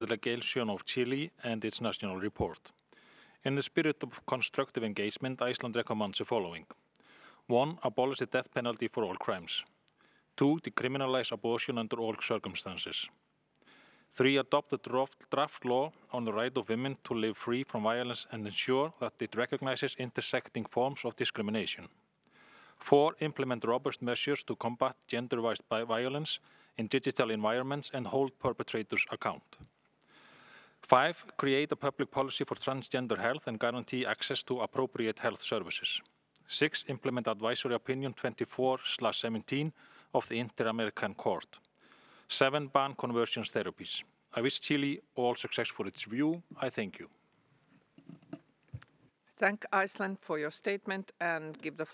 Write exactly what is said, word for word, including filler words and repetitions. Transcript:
delegation of Chile and its national report. In the spirit of constructive engagement, Iceland recommends the following. One, abolish the death penalty for all crimes. Two, decriminalize abortion under all circumstances. Three, adopt a draft, draft law on the right of women to live free from violence and ensure that it recognizes intersecting forms of discrimination. Four, implement robust measures to combat gender-based violence in digital environments and hold perpetrators account. Five, create a public policy for transgender health and guarantee access to appropriate health services. Six, implement Advisory Opinion twenty-four slash seventeen of the Inter-American Court. Seven, ban conversions therapies. I wish Chile all success for its review. I thank you. Thank Iceland for your statement and give the